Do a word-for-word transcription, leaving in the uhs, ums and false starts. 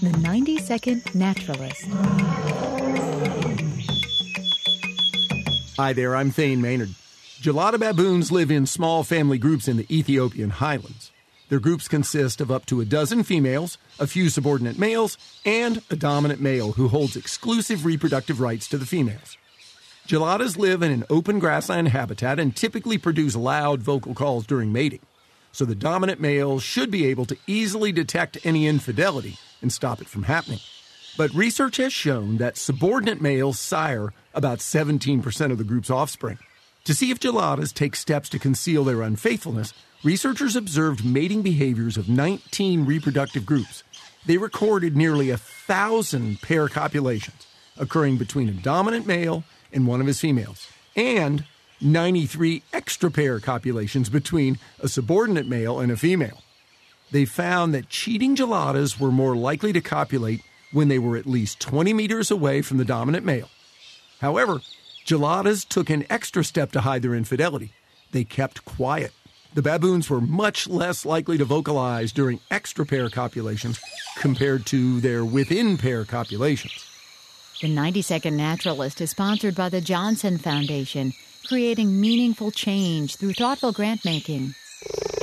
The ninety-second Naturalist. Hi there, I'm Thane Maynard. Gelada baboons live in small family groups in the Ethiopian highlands. Their groups consist of up to a dozen females, a few subordinate males, and a dominant male who holds exclusive reproductive rights to the females. Geladas live in an open grassland habitat and typically produce loud vocal calls during mating, so the dominant male should be able to easily detect any infidelity and stop it from happening. But research has shown that subordinate males sire about seventeen percent of the group's offspring. To see if geladas take steps to conceal their unfaithfulness, researchers observed mating behaviors of nineteen reproductive groups. They recorded nearly a thousand pair copulations occurring between a dominant male and one of his females, and ninety-three extra pair copulations between a subordinate male and a female. They found that cheating geladas were more likely to copulate when they were at least twenty meters away from the dominant male. However, geladas took an extra step to hide their infidelity. They kept quiet. The baboons were much less likely to vocalize during extra pair copulations compared to their within-pair copulations. The ninety-second Naturalist is sponsored by the Johnson Foundation, creating meaningful change through thoughtful grant-making.